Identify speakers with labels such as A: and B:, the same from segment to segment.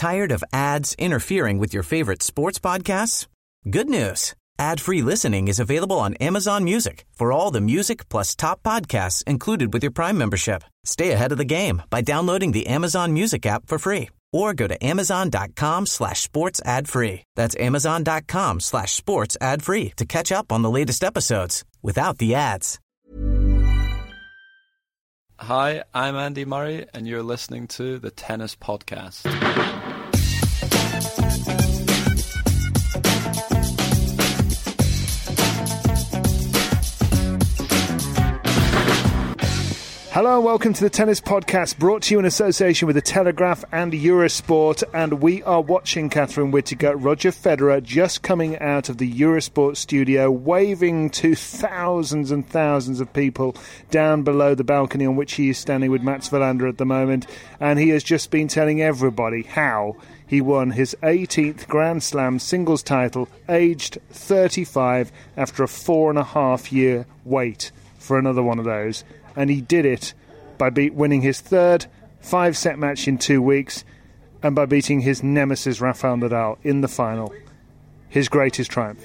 A: Tired of ads interfering with your favorite sports podcasts? Good news. Ad-free listening is available on Amazon Music for all the music plus top podcasts included with your Prime membership. Stay ahead of the game by downloading the Amazon Music app for free or go to amazon.com/sports ad free. That's amazon.com/sports ad free to catch up on the latest episodes without the ads.
B: Hi, I'm Andy Murray, and you're listening to the Tennis Podcast.
C: Hello and welcome to the Tennis Podcast, brought to you in association with The Telegraph and Eurosport. And we are watching, Catherine Whittaker, Roger Federer just coming out of the Eurosport studio, waving to thousands and thousands of people down below the balcony on which he is standing with Mats Wilander at the moment. And he has just been telling everybody how he won his 18th Grand Slam singles title, aged 35, after a 4.5-year wait for another one of those. And he did it by winning his third 5-set match in 2 weeks and by beating his nemesis Rafael Nadal in the final. His greatest triumph.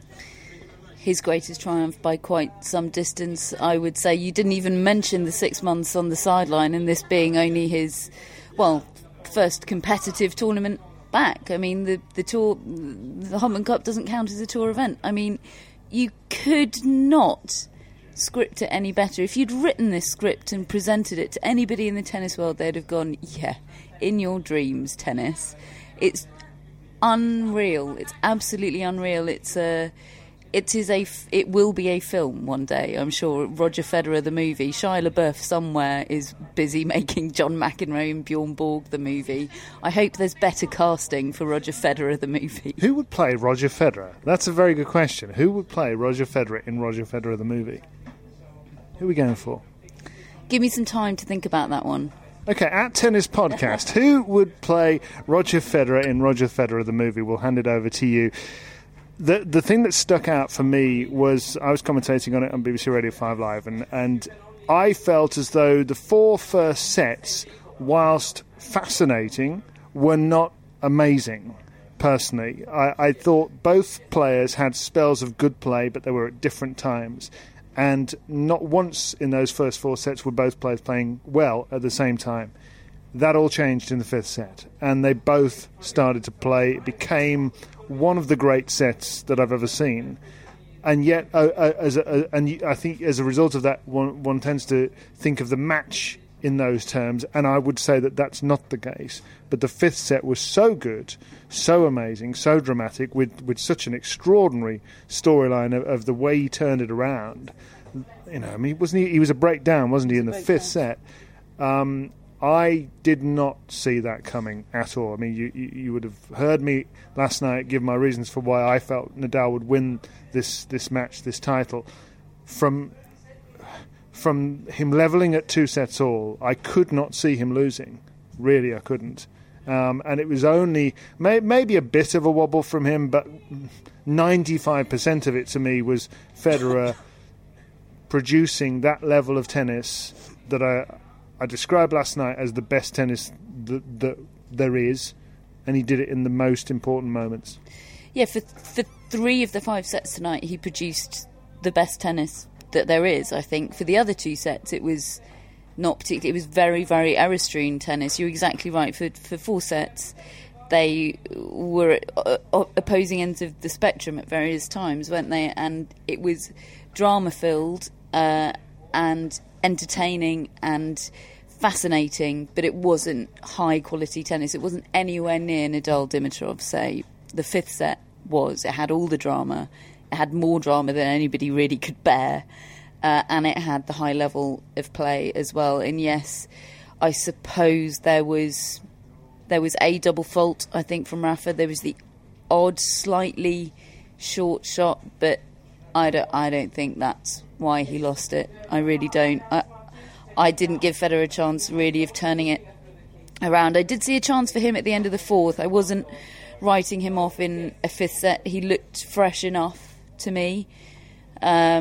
D: His greatest triumph by quite some distance, I would say. You didn't even mention the 6 months on the sideline, and this being only his, first competitive tournament back. I mean, the tour, the Hopman Cup doesn't count as a tour event. I mean, you could not script it any better. If you'd written this script and presented it to anybody in the tennis world, they'd have gone, yeah, in your dreams, tennis. It's unreal. It's absolutely unreal. It will be a film one day, I'm sure. Roger Federer the movie. Shia LaBeouf somewhere is busy making John McEnroe and Bjorn Borg the movie. I hope there's better casting for Roger Federer the movie.
C: Who would play Roger Federer? That's a very good question. Who would play Roger Federer in Roger Federer the movie? Who are we going for?
D: Give me some time to think about that one.
C: Okay, at Tennis Podcast, who would play Roger Federer in Roger Federer the movie? We'll hand it over to you. The thing that stuck out for me was, I was commentating on it on BBC Radio 5 Live, and I felt as though the 4 first sets, whilst fascinating, were not amazing. Personally, I thought both players had spells of good play, but they were at different times. And not once in those first 4 sets were both players playing well at the same time. That all changed in the 5th set, and they both started to play. It became one of the great sets that I've ever seen. And yet, I think as a result of that, one tends to think of the match in those terms, and I would say that that's not the case. But the 5th set was so good, so amazing, so dramatic, with such an extraordinary storyline of the way he turned it around. You know, I mean, he was a breakdown, wasn't he, in the 5th set? I did not see that coming at all. I mean, you would have heard me last night give my reasons for why I felt Nadal would win this match, this title. From him levelling at 2 sets all, I could not see him losing. Really, I couldn't. And it was only maybe a bit of a wobble from him, but 95% of it to me was Federer producing that level of tennis that I described last night as the best tennis that there is, and he did it in the most important moments. Yeah,
D: for 3 of the 5 sets tonight, he produced the best tennis that there is, I think. For the other 2 sets, it was not particularly. It was very, very error-strewn tennis. You're exactly right. For 4 sets, they were at opposing ends of the spectrum at various times, weren't they? And it was drama-filled and entertaining and fascinating, but it wasn't high-quality tennis. It wasn't anywhere near Nadal-Dimitrov, say. The 5th set was. It had all the drama. It had more drama than anybody really could bear. And it had the high level of play as well. And yes, I suppose there was a double fault, I think, from Rafa. There was the odd, slightly short shot, but I don't think that's why he lost it. I really don't. I didn't give Federer a chance, really, of turning it around. I did see a chance for him at the end of the 4th. I wasn't writing him off in a 5th set. He looked fresh enough to me.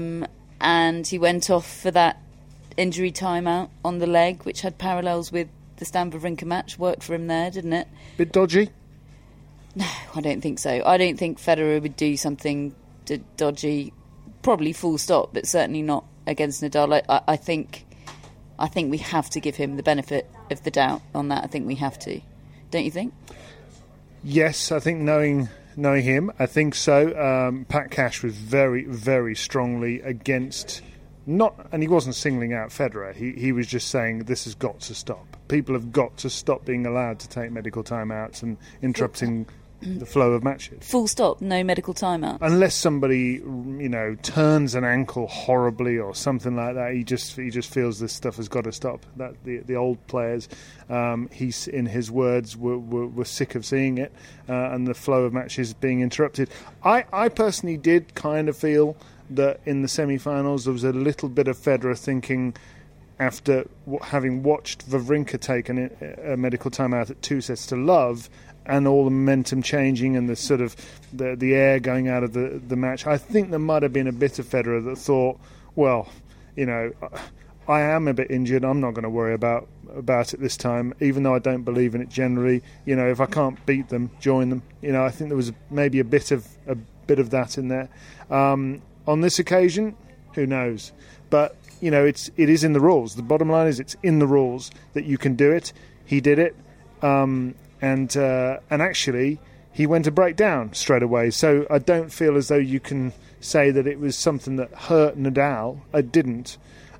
D: And he went off for that injury timeout on the leg, which had parallels with the Stan Wawrinka match worked for him there, didn't it?
C: Bit dodgy?
D: No, I don't think so. I don't think Federer would do something dodgy, probably full stop, but certainly not against Nadal. I think we have to give him the benefit of the doubt on that. I think we have to. Don't you think?
C: Yes, I think knowing him, I think so. Pat Cash was very, very strongly against... and he wasn't singling out Federer. He was just saying this has got to stop. People have got to stop being allowed to take medical timeouts and interrupting the flow of matches.
D: Full stop, no medical timeouts.
C: Unless somebody, turns an ankle horribly or something like that, he just feels this stuff has got to stop. That the old players, he's in his words, were sick of seeing it and the flow of matches being interrupted. I personally did kind of feel that in the semi-finals there was a little bit of Federer thinking, after having watched Wawrinka take a medical timeout at 2-0 and all the momentum changing and the sort of the air going out of the match, I think there might have been a bit of Federer that thought, well, I am a bit injured, I'm not going to worry about it this time, even though I don't believe in it generally. If I can't beat them, join them. I think there was maybe a bit of that in there. On this occasion, who knows? But it is in the rules. The bottom line is it's in the rules that you can do it. He did it, and actually he went to break down straight away. So I don't feel as though you can say that it was something that hurt Nadal. It didn't.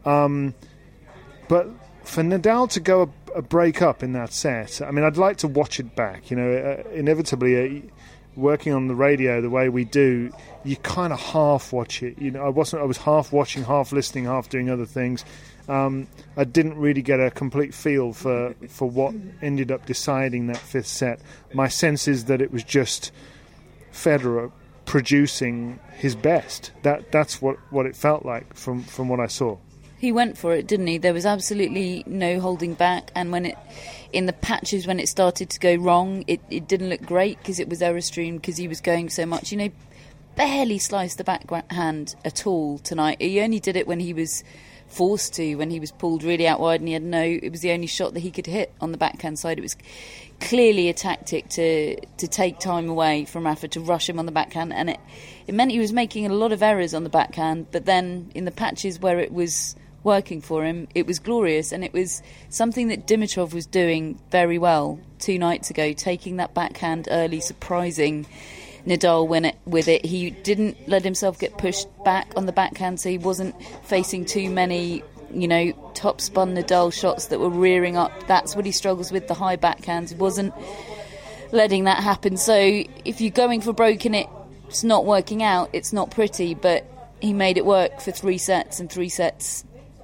C: But for Nadal to go a break up in that set, I mean, I'd like to watch it back. Inevitably, working on the radio the way we do, you kind of half watch it. I was half watching, half listening, half doing other things. I didn't really get a complete feel for what ended up deciding that fifth set. My sense is that it was just Federer producing his best. That's what it felt like from what I saw.
D: He went for it, didn't he? There was absolutely no holding back, and in the patches when it started to go wrong, it didn't look great because it was Error-Stream, because he was going so much. Barely sliced the backhand at all tonight. He only did it when he was forced to, when he was pulled really out wide, and it was the only shot that he could hit on the backhand side. It was clearly a tactic to take time away from Rafa, to rush him on the backhand, and it meant he was making a lot of errors on the backhand, but then in the patches where it was working for him, it was glorious, and it was something that Dimitrov was doing very well 2 nights ago, taking that backhand early, surprising Nadal with it. He didn't let himself get pushed back on the backhand, so he wasn't facing too many top spun Nadal shots that were rearing up. That's what he struggles with, the high backhands. He wasn't letting that happen. So if you're going for broke and it's not working out, it's not pretty, but he made it work for 3 sets, and 3 sets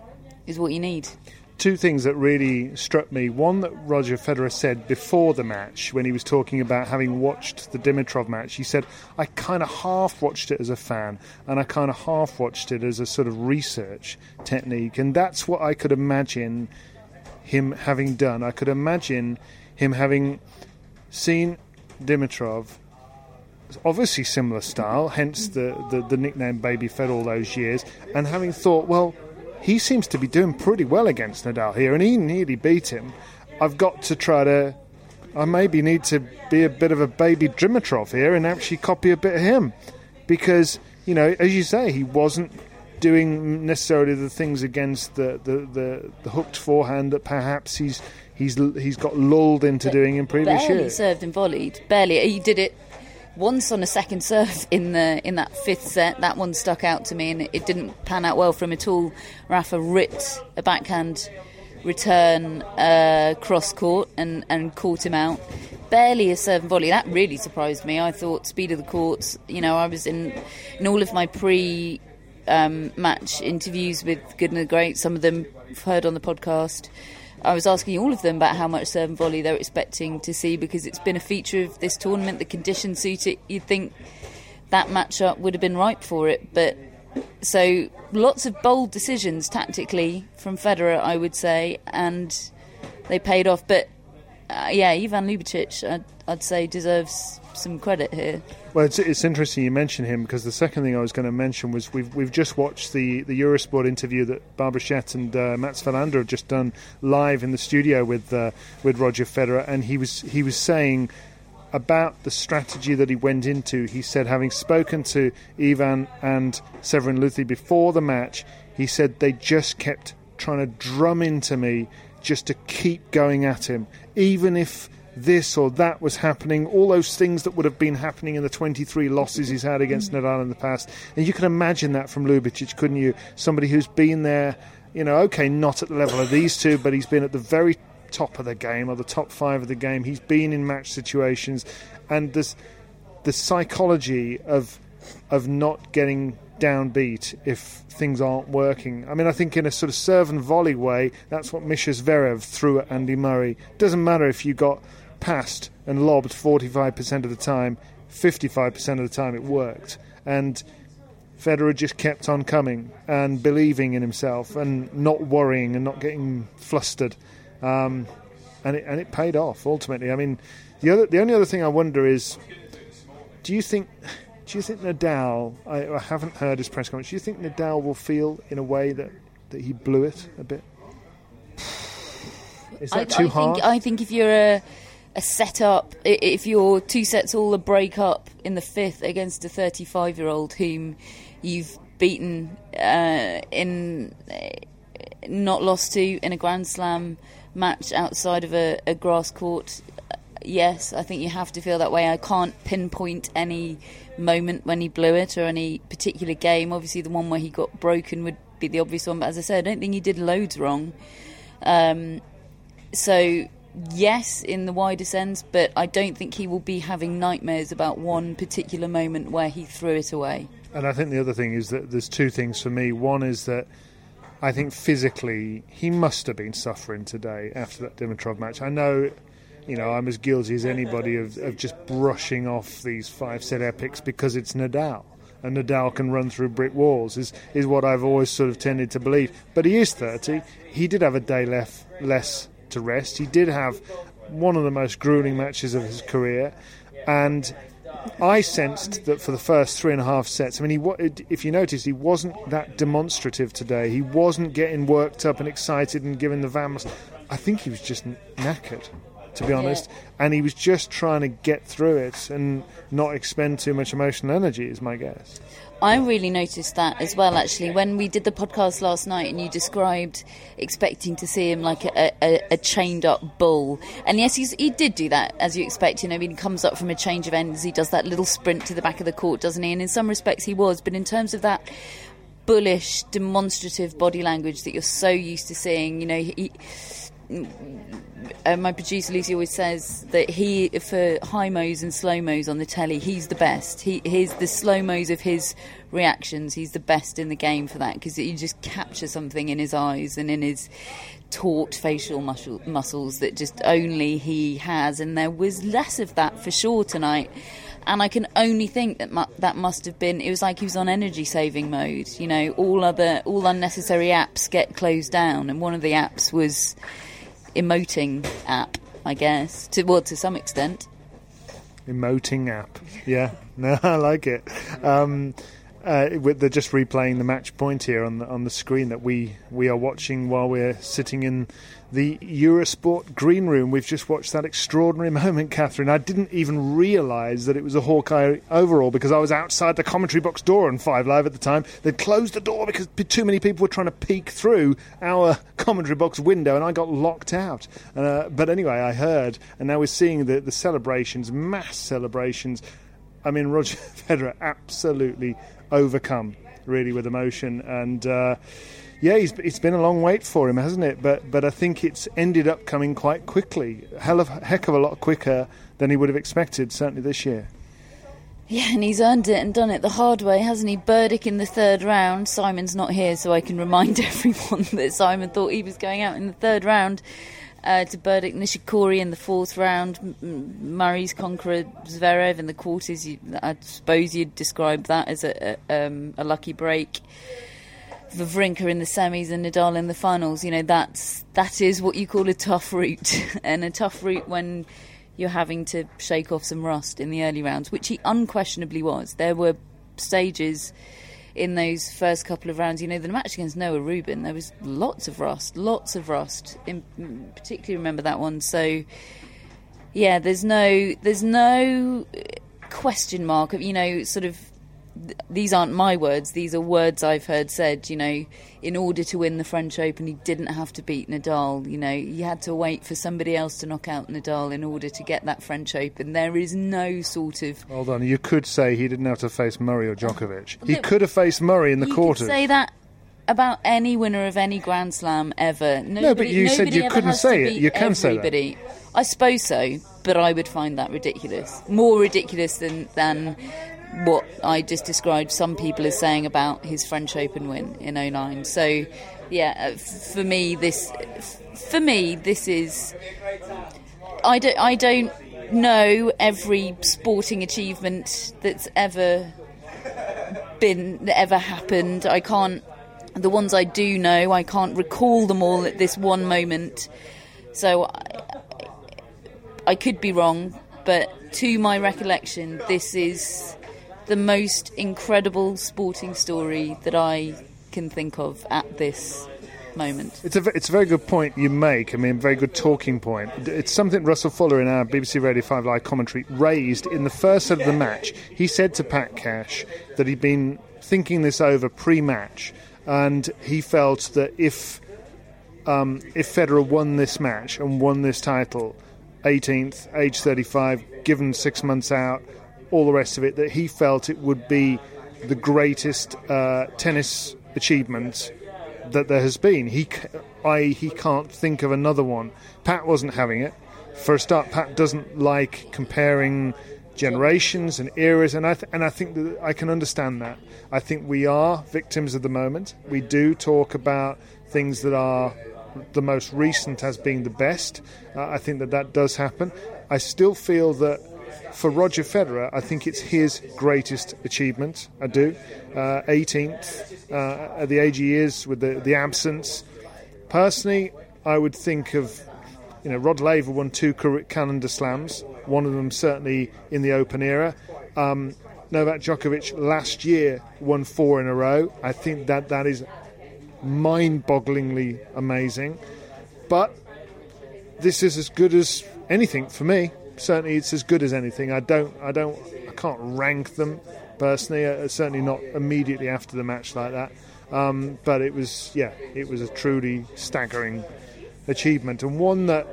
D: is what you need.
C: 2 things that really struck me. One that Roger Federer said before the match, when he was talking about having watched the Dimitrov match, he said, I kind of half watched it as a fan, and I kind of half watched it as a sort of research technique, and that's what I could imagine him having done. I could imagine him having seen Dimitrov, obviously similar style, hence the nickname Baby Fed all those years, and having thought, well, he seems to be doing pretty well against Nadal here, and he nearly beat him. I've got to I maybe need to be a bit of a baby Dimitrov here and actually copy a bit of him. Because, as you say, he wasn't doing necessarily the things against the hooked forehand that perhaps he's got lulled into doing in previous years.
D: Barely served and volleyed. Barely. He did it once on a second serve in that 5th set. That one stuck out to me, and it didn't pan out well for him at all. Rafa ripped a backhand return cross court and caught him out. Barely a serve and volley. That really surprised me. I thought speed of the courts. I was in all of my pre match interviews with Good and the Great. Some of them I've heard on the podcast. I was asking all of them about how much serve and volley they're expecting to see, because it's been a feature of this tournament. The conditions suit it. You'd think that matchup would have been ripe for it. But so lots of bold decisions tactically from Federer, I would say, and they paid off. But Ivan Ljubicic, I'd say, deserves some credit here.
C: Well, it's interesting you mention him, because the second thing I was going to mention was we've just watched the Eurosport interview that Barbara Schett and Mats Wilander have just done live in the studio with Roger Federer, and he was saying about the strategy that he went into. He said, having spoken to Ivan and Severin Luthi before the match, he said they just kept trying to drum into me just to keep going at him, even if this or that was happening, all those things that would have been happening in the 23 losses he's had against Nadal in the past. And you can imagine that from Ljubicic, couldn't you? Somebody who's been there, okay, not at the level of these two, but he's been at the very top of the game, or the top 5 of the game. He's been in match situations, and there's the psychology of not getting downbeat if things aren't working. I mean, I think in a sort of serve and volley way, that's what Misha Zverev threw at Andy Murray. Doesn't matter if you got passed and lobbed 45% of the time, 55% of the time it worked. And Federer just kept on coming and believing in himself and not worrying and not getting flustered. And it paid off, ultimately. I mean, the only other thing I wonder is, do you think Nadal, I haven't heard his press conference, do you think Nadal will feel in a way that he blew it a bit? Is that too hard?
D: I think if you're a set-up, if your 2 sets all a break up in the 5th against a 35-year-old whom you've beaten not lost to in a Grand Slam match outside of a grass court, yes, I think you have to feel that way. I can't pinpoint any moment when he blew it or any particular game. Obviously the one where he got broken would be the obvious one, but as I said, I don't think he did loads wrong. So yes, in the wider sense, but I don't think he will be having nightmares about one particular moment where he threw it away.
C: And I think the other thing is that there's 2 things for me. One is that I think physically he must have been suffering today after that Dimitrov match. I know, I'm as guilty as anybody of just brushing off these 5-set epics because it's Nadal. And Nadal can run through brick walls, is what I've always sort of tended to believe. But he is 30. He did have a day less to rest. He did have one of the most grueling matches of his career. And I sensed that for the first 3.5 sets, I mean, if you notice, he wasn't that demonstrative today. He wasn't getting worked up and excited and giving the vamos. I think he was just knackered, to be honest. Yeah. And he was just trying to get through it and not expend too much emotional energy, is my guess.
D: I really noticed that as well, actually, when we did the podcast last night and you described expecting to see him like a chained-up bull. And yes, he did do that, as you expect. He comes up from a change of ends, he does that little sprint to the back of the court, doesn't he? And in some respects he was, but in terms of that bullish, demonstrative body language that you're so used to seeing, my producer Lucy always says that he, for high-mos and slow-mos on the telly, he's the best. He's the slow-mos of his reactions. He's the best in the game for that, because you just capture something in his eyes and in his taut facial muscles that just only he has, and there was less of that for sure tonight. And I can only think that must have been, it was like he was on energy-saving mode. All unnecessary apps get closed down, and one of the apps was emoting app, I guess, to some extent.
C: Emoting app, yeah. No, I like it. They're just replaying the match point here on the screen that we are watching while we're sitting in the Eurosport green room. We've just watched that extraordinary moment, Catherine. I didn't even realise that it was a Hawkeye overall because I was outside the commentary box door on 5 Live at the time. They'd closed the door because too many people were trying to peek through our commentary box window, and I got locked out. But anyway, I heard, and now we're seeing the celebrations, mass celebrations. I mean, Roger Federer absolutely overcome, really, with emotion. And it's been a long wait for him, hasn't it? But I think it's ended up coming quite quickly, heck of a lot quicker than he would have expected, certainly this year.
D: Yeah, and he's earned it and done it the hard way, hasn't he? Burdick in the 3rd round. Simon's not here, so I can remind everyone that Simon thought he was going out in the 3rd round. To Burdick, Nishikori in the 4th round, Murray's conqueror Zverev in the quarters. I suppose you'd describe that as a lucky break. Wawrinka in the semis and Nadal in the finals. That is what you call a tough route, and a tough route when you're having to shake off some rust in the early rounds, which he unquestionably was. There were stages in those first couple of rounds. The match against Noah Rubin, there was lots of rust. Particularly remember that one. So, yeah, there's no question mark of, sort of, these aren't my words, these are words I've heard said, in order to win the French Open, he didn't have to beat Nadal. He had to wait for somebody else to knock out Nadal in order to get that French Open. There is no sort of...
C: Hold on, you could say he didn't have to face Murray or Djokovic. He could have faced Murray in the quarters.
D: You could say that about any winner of any Grand Slam ever.
C: But you said you couldn't say it. You can say that.
D: I suppose so, but I would find that ridiculous. More ridiculous than what I just described some people as saying about his French Open win in 2009. So, yeah, for me, this is... I don't know every sporting achievement that's ever happened. I can't... The ones I do know, I can't recall them all at this one moment. So I could be wrong, but to my recollection, this is the most incredible sporting story that I can think of at this moment.
C: It's a very good point you make. I mean, very good talking point. It's something Russell Fuller in our BBC Radio 5 Live commentary raised in the first set of the match. He said to Pat Cash that he'd been thinking this over pre-match, and he felt that if Federer won this match and won this title, 18th, age 35, given 6 months out, all the rest of it, that he felt it would be the greatest tennis achievement that there has been. He can't think of another one. Pat wasn't having it. For a start, Pat doesn't like comparing generations and eras, and I think that I can understand that. I think we are victims of the moment. We do talk about things that are the most recent as being the best. I think that does happen. I still feel that for Roger Federer, I think it's his greatest achievement. I do. 18th at the age he is with the absence. Personally, I would think of, Rod Laver won 2 calendar slams, one of them certainly in the Open era. Novak Djokovic last year won 4 in a row. I think that is mind-bogglingly amazing. But this is as good as anything for me. Certainly, it's as good as anything. I can't rank them personally. Certainly not immediately after the match like that. But it was a truly staggering achievement, and one that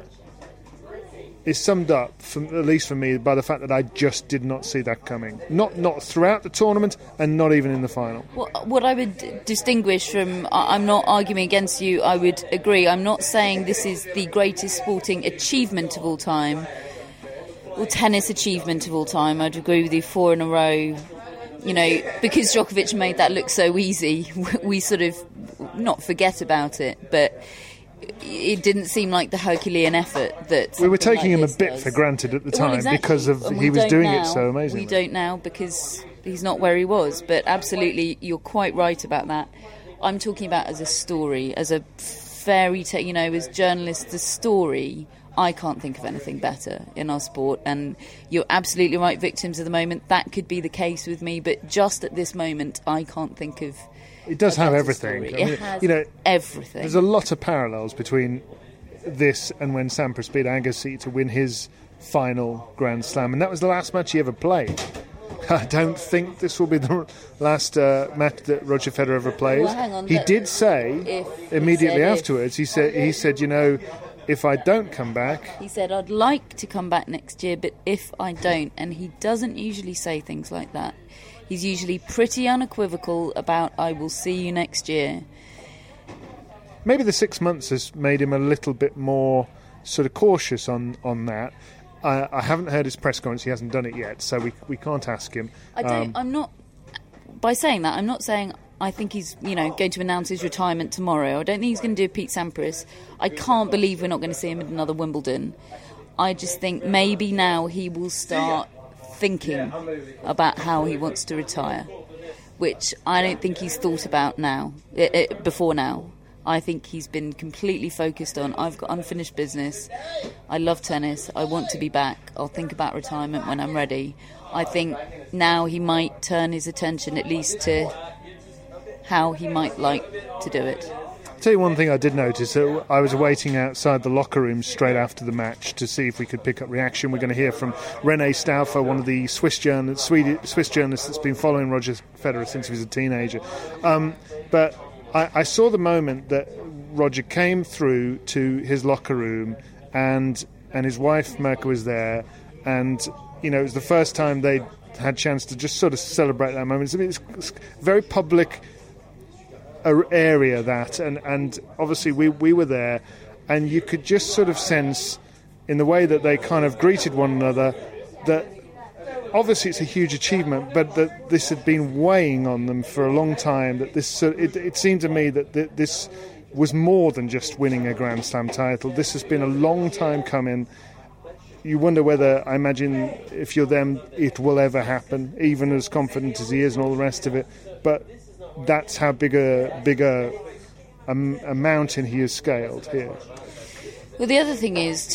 C: is summed up, at least for me, by the fact that I just did not see that coming. Not throughout the tournament, and not even in the final.
D: What I would distinguish from, I'm not arguing against you. I would agree. I'm not saying this is the greatest sporting achievement of all time, or tennis achievement of all time. I'd agree with you, 4 in a row. Because Djokovic made that look so easy, we sort of not forget about it, but it didn't seem like the Herculean effort that
C: we were taking
D: like
C: him a bit
D: does.
C: for granted at the time,
D: exactly.
C: because of he was doing it so amazingly.
D: We don't now because he's not where he was, but absolutely you're quite right about that. I'm talking about as a story, as a fairy tale, as journalists, the story. I can't think of anything better in our sport, and you're absolutely right, victims of the moment. That could be the case with me, but just at this moment I can't think of.
C: It does have everything.
D: It has everything.
C: There's a lot of parallels between this and when Sampras beat Agassi to win his final Grand Slam, and that was the last match he ever played. I don't think this will be the last match that Roger Federer ever plays.
D: Well, hang on,
C: he did say immediately afterwards. He said, if I don't come back...
D: He said, I'd like to come back next year, but if I don't... And he doesn't usually say things like that. He's usually pretty unequivocal about, I will see you next year.
C: Maybe the 6 months has made him a little bit more sort of cautious on that. I haven't heard his press conference. He hasn't done it yet, so we can't ask him.
D: I'm not... By saying that, I'm not saying... I think he's, going to announce his retirement tomorrow. I don't think he's going to do Pete Sampras. I can't believe we're not going to see him at another Wimbledon. I just think maybe now he will start thinking about how he wants to retire. which I don't think he's thought about before now. I think he's been completely focused on, I've got unfinished business, I love tennis, I want to be back, I'll think about retirement when I'm ready. I think now he might turn his attention at least to how he might like to do it.
C: I'll tell you one thing I did notice. I was waiting outside the locker room straight after the match to see if we could pick up reaction. We're going to hear from René Stauffer, one of the Swiss journalists that's been following Roger Federer since he was a teenager. But I saw the moment that Roger came through to his locker room and his wife Mirka was there, and it was the first time they'd had a chance to just sort of celebrate that moment. It's a very public area, that, and obviously we were there, and you could just sort of sense in the way that they kind of greeted one another that obviously it's a huge achievement, but that this had been weighing on them for a long time. That this, it seemed to me that this was more than just winning a Grand Slam title. This has been a long time coming. You wonder whether, I imagine, if you're them, it will ever happen, even as confident as he is and all the rest of it. But that's how big a mountain he has scaled here.
D: Well, the other thing is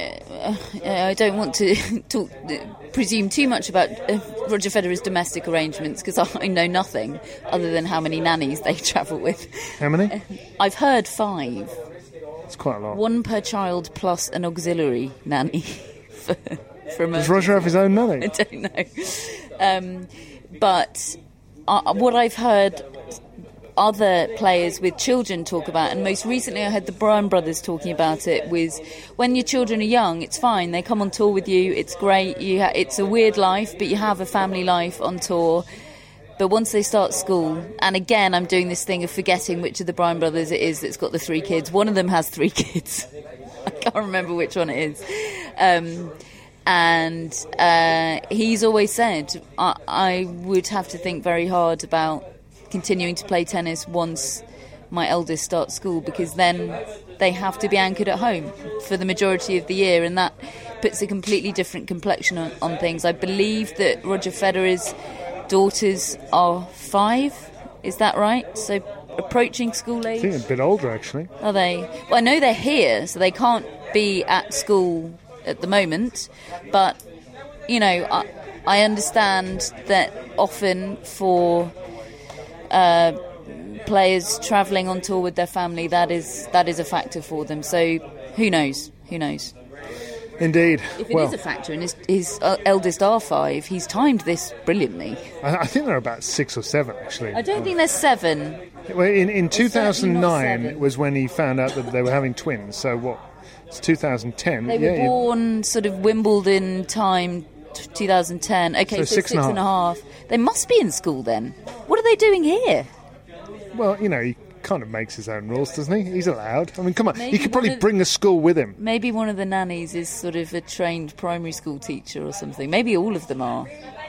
D: I don't want to presume too much about Roger Federer's domestic arrangements, because I know nothing other than how many nannies they travel with.
C: How many?
D: I've heard 5.
C: It's quite a lot.
D: 1 per child plus an auxiliary nanny. For
C: Does Roger have his own nanny?
D: I don't know. But what I've heard other players with children talk about, and most recently I heard the Bryan brothers talking about it, was when your children are young, it's fine, they come on tour with you, it's great, it's a weird life, but you have a family life on tour. But once they start school, and again I'm doing this thing of forgetting which of the Bryan brothers it is that's got the 3 kids. One of them has 3 kids. I can't remember which one it is. And he's always said, I would have to think very hard about continuing to play tennis once my eldest starts school, because then they have to be anchored at home for the majority of the year, and that puts a completely different complexion on things. I believe that Roger Federer's daughters are 5, is that right? So approaching school age?
C: I think a bit older, actually.
D: Are they? Well, I know they're here, so they can't be at school at the moment, but I understand that often for players travelling on tour with their family, that is a factor for them. So who knows?
C: Indeed.
D: If it is a factor, and his eldest are 5, he's timed this brilliantly.
C: I think they're about 6 or 7, actually.
D: I don't think there's 7.
C: Well, in 2009 was when he found out that they were having twins. So what? It's 2010.
D: They were born sort of Wimbledon time, 2010. Okay, so 6.5. They must be in school then. What are they doing here?
C: Well, he kind of makes his own rules, doesn't he? He's allowed. I mean, come on. He could probably bring a school with him.
D: Maybe one of the nannies is sort of a trained primary school teacher or something. Maybe all of them are.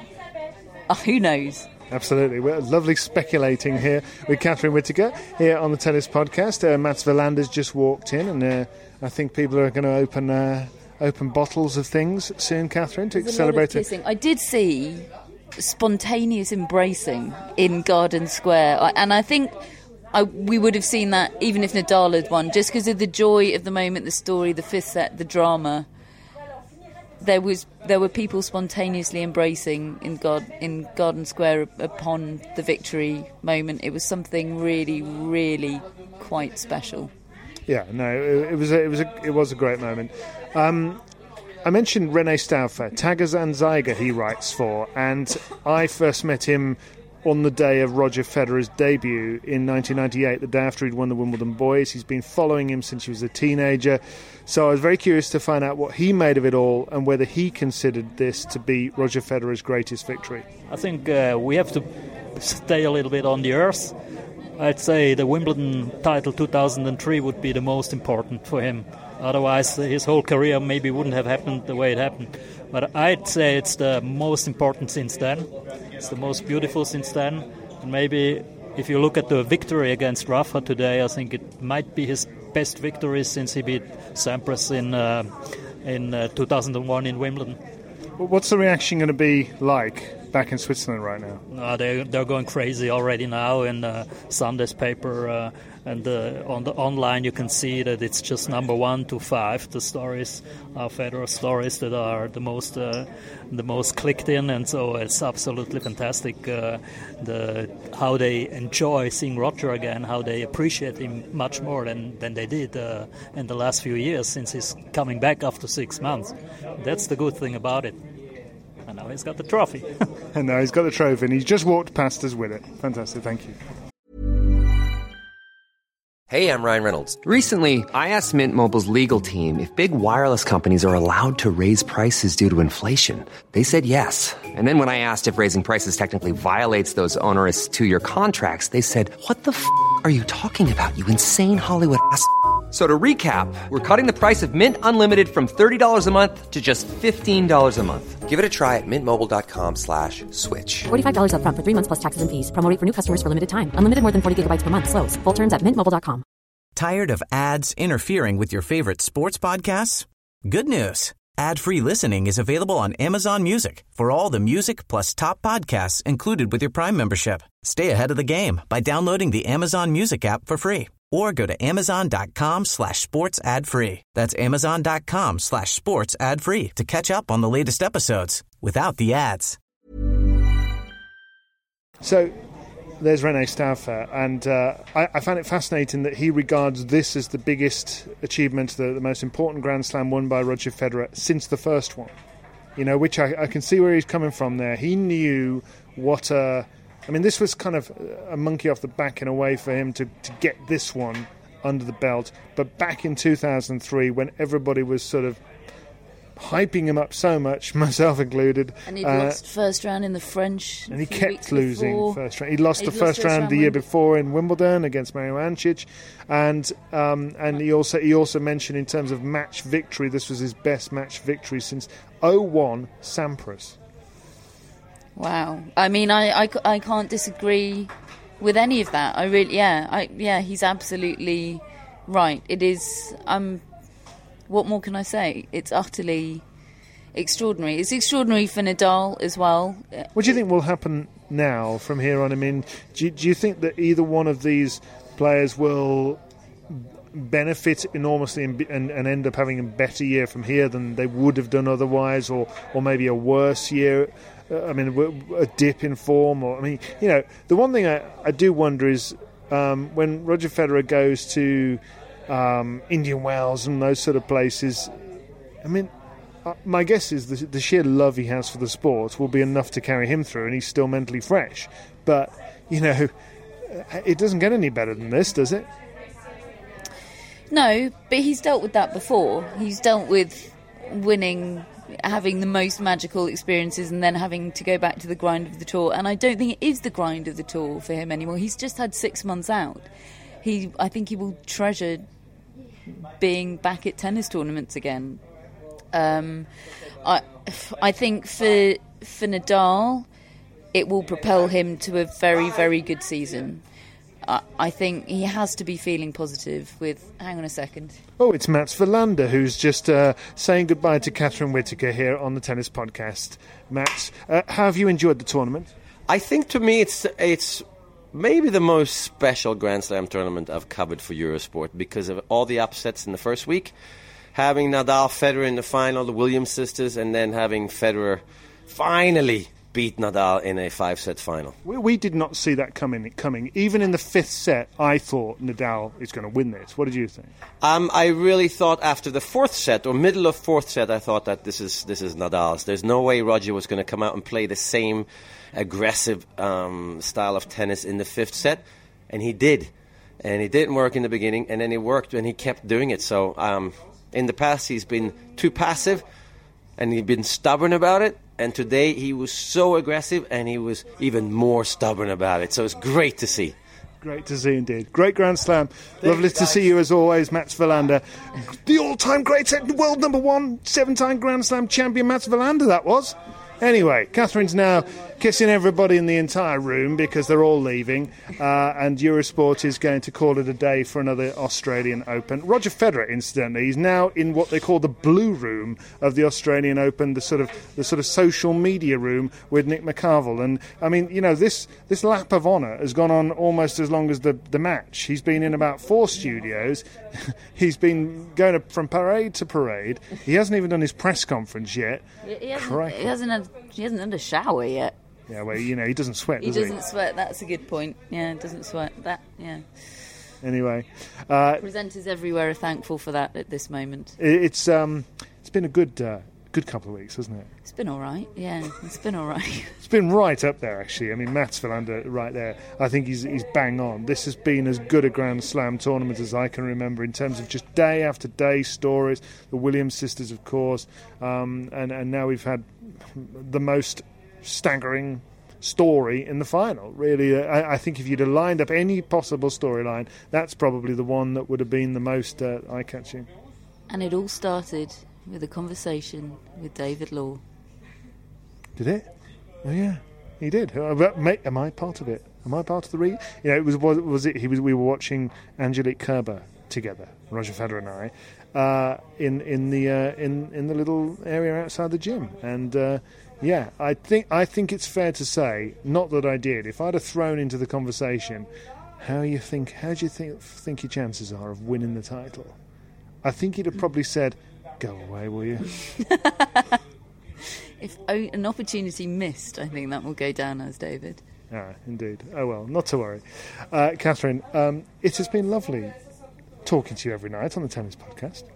D: Who knows?
C: Absolutely. We're lovely speculating here with Catherine Whitaker here on the Tennis Podcast. Mats Wilander's just walked in, and I think people are going to open bottles of things soon, Catherine, to celebrate it.
D: I did see spontaneous embracing in Garden Square, and I think we would have seen that even if Nadal had won, just because of the joy of the moment, the story, the 5th set, the drama. There were people spontaneously embracing in Garden Square upon the victory moment. It was something really, really quite special.
C: Yeah, no, it was a great moment. I mentioned René Stauffer, Tagesanzeiger he writes for, and I first met him on the day of Roger Federer's debut in 1998, the day after he'd won the Wimbledon Boys. He's been following him since he was a teenager, so I was very curious to find out what he made of it all and whether he considered this to be Roger Federer's greatest victory.
E: I think we have to stay a little bit on the earth. I'd say the Wimbledon title 2003 would be the most important for him. Otherwise, his whole career maybe wouldn't have happened the way it happened. But I'd say it's the most important since then. It's the most beautiful since then. And maybe if you look at the victory against Rafa today, I think it might be his best victory since he beat Sampras in 2001 in Wimbledon.
C: What's the reaction going to be like back in Switzerland right now?
E: No, they're going crazy already now in Sunday's paper, and on the online you can see that it's just number 1 to 5. The stories are Federer stories that are the most clicked in, and so it's absolutely fantastic. How they enjoy seeing Roger again, how they appreciate him much more than they did in the last few years since he's coming back after 6 months. That's the good thing about it. And now he's got the trophy.
C: And now he's got the trophy, and he's just walked past us with it. Fantastic, thank you.
F: Hey, I'm Ryan Reynolds. Recently, I asked Mint Mobile's legal team if big wireless companies are allowed to raise prices due to inflation. They said yes. And then when I asked if raising prices technically violates those onerous 2-year contracts, they said, "What the f*** are you talking about, you insane Hollywood ass?" So to recap, we're cutting the price of Mint Unlimited from $30 a month to just $15 a month. Give it a try at mintmobile.com/switch.
G: $45 up front for 3 months plus taxes and fees. Promo rate for new customers for limited time. Unlimited more than 40 gigabytes per month. Slows full terms at mintmobile.com.
A: Tired of ads interfering with your favorite sports podcasts? Good news. Ad-free listening is available on Amazon Music for all the music plus top podcasts included with your Prime membership. Stay ahead of the game by downloading the Amazon Music app for free or go to amazon.com/sports ad free. That's amazon.com/sports ad free to catch up on the latest episodes without the ads.
C: So there's René Stauffer, and I found it fascinating that he regards this as the biggest achievement, the most important Grand Slam won by Roger Federer since the first one. You know, which I can see where he's coming from there. He knew what this was kind of a monkey off the back in a way for him to get this one under the belt. But back in 2003, when everybody was sort of hyping him up so much, myself included.
D: And he'd lost first round in the French.
C: And he kept losing first round. He lost the first round the year before in Wimbledon against Mario Andcic. And he also mentioned in terms of match victory, this was his best match victory since 01 Sampras.
D: Wow. I mean, I can't disagree with any of that. I really, he's absolutely right. It is, what more can I say? It's utterly extraordinary. It's extraordinary for Nadal as well.
C: What do you think will happen now from here on? I mean, do you think that either one of these players will benefit enormously and end up having a better year from here than they would have done otherwise, or maybe a worse year? A dip in form, the one thing I do wonder is when Roger Federer goes to Indian Wells and those sort of places. My guess is the sheer love he has for the sport will be enough to carry him through, and he's still mentally fresh. But it doesn't get any better than this, does it?
D: No, but he's dealt with that before. He's dealt with winning, having the most magical experiences, and then having to go back to the grind of the tour. And I don't think it is the grind of the tour for him anymore. He's just had 6 months out. I think he will treasure being back at tennis tournaments again. I think for Nadal, it will propel him to a very, very good season. I think he has to be feeling positive with... Hang on a second.
C: Oh, it's Mats Wilander who's just saying goodbye to Catherine Whitaker here on the Tennis Podcast. Mats, how have you enjoyed the tournament?
H: I think to me it's maybe the most special Grand Slam tournament I've covered for Eurosport because of all the upsets in the first week. Having Nadal, Federer in the final, the Williams sisters, and then having Federer finally beat Nadal in a 5-set final.
C: We did not see that coming. Even in the 5th set, I thought Nadal is going to win this. What did you think? I
H: really thought after the 4th set, or middle of 4th set, I thought that this is Nadal's. There's no way Roger was going to come out and play the same aggressive style of tennis in the 5th set, and he did. And it didn't work in the beginning, and then it worked, and he kept doing it. So in the past, he's been too passive, and he's been stubborn about it. And today he was so aggressive, and he was even more stubborn about it. So it's great to see.
C: Great to see indeed. Great Grand Slam. Lovely to see you as always, Mats Wilander. The all-time great world number 1, 7-time Grand Slam champion Mats Wilander, that was. Anyway, Catherine's now kissing everybody in the entire room because they're all leaving, and Eurosport is going to call it a day for another Australian Open. Roger Federer, incidentally, is now in what they call the blue room of the Australian Open, the sort of social media room with Nick McCarville. And I mean, you know, this lap of honour has gone on almost as long as the match. He's been in about 4 studios. He's been going from parade to parade. He hasn't even done his press conference yet.
D: He hasn't had a shower yet.
C: Yeah, well, you know, he doesn't sweat, does he?
D: He doesn't sweat, that's a good point. Yeah, he doesn't sweat. That, yeah.
C: Anyway.
D: Presenters everywhere are thankful for that at this moment.
C: It's been a good couple of weeks, hasn't it?
D: It's been all right, yeah. It's been all right.
C: It's been right up there, actually. I mean, Mats Wilander right there. I think he's bang on. This has been as good a Grand Slam tournament as I can remember in terms of just day after day stories. The Williams sisters, of course, and now we've had the most staggering story in the final. Really, I think if you'd have lined up any possible storyline, that's probably the one that would have been the most eye-catching.
D: And it all started with a conversation with David Law.
C: Did it? Oh yeah, he did. Am I part of it? Am I part of the read? You know, we were watching Angelique Kerber together, Roger Federer and I, in the little area outside the gym, and yeah, I think it's fair to say, not that I did. If I'd have thrown into the conversation, how do you think your chances are of winning the title? I think he'd have probably said, "Go away, will you?"
D: If an opportunity missed, I think that will go down as David.
C: Indeed. Oh well, not to worry. Catherine, it has been lovely talking to you every night on the Tennis Podcast.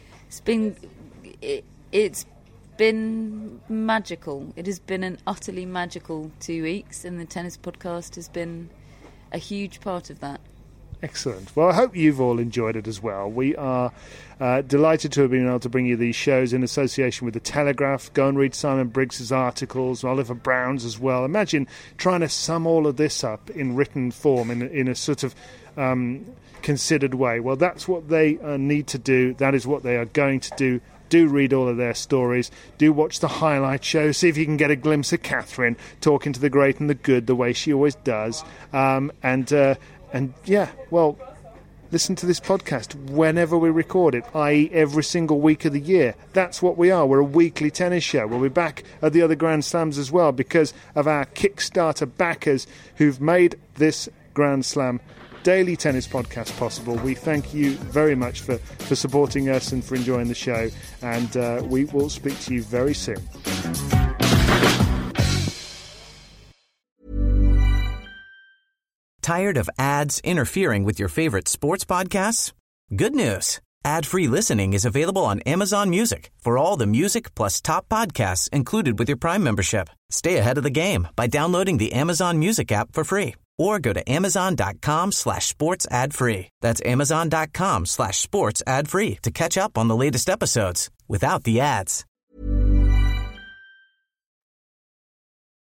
D: It's been magical. It has been an utterly magical 2 weeks, and the Tennis Podcast has been a huge part of that.
C: Excellent. Well, I hope you've all enjoyed it as well. We are delighted to have been able to bring you these shows in association with The Telegraph. Go and read Simon Briggs's articles, Oliver Brown's as well. Imagine trying to sum all of this up in written form in a sort of considered way. Well, that's what they need to do. That is what they are going to do. Do read all of their stories. Do watch the highlight show. See if you can get a glimpse of Catherine talking to the great and the good the way she always does. And yeah, well, listen to this podcast whenever we record it, i.e. every single week of the year. That's what we are. We're a weekly tennis show. We'll be back at the other Grand Slams as well because of our Kickstarter backers who've made this Grand Slam daily tennis podcast possible. We thank you very much for supporting us and for enjoying the show. And we will speak to you very soon.
A: Tired of ads interfering with your favorite sports podcasts? Good news. Ad-free listening is available on Amazon Music for all the music plus top podcasts included with your Prime membership. Stay ahead of the game by downloading the Amazon Music app for free or go to amazon.com/sports ad free. That's amazon.com/sports ad free to catch up on the latest episodes without the ads.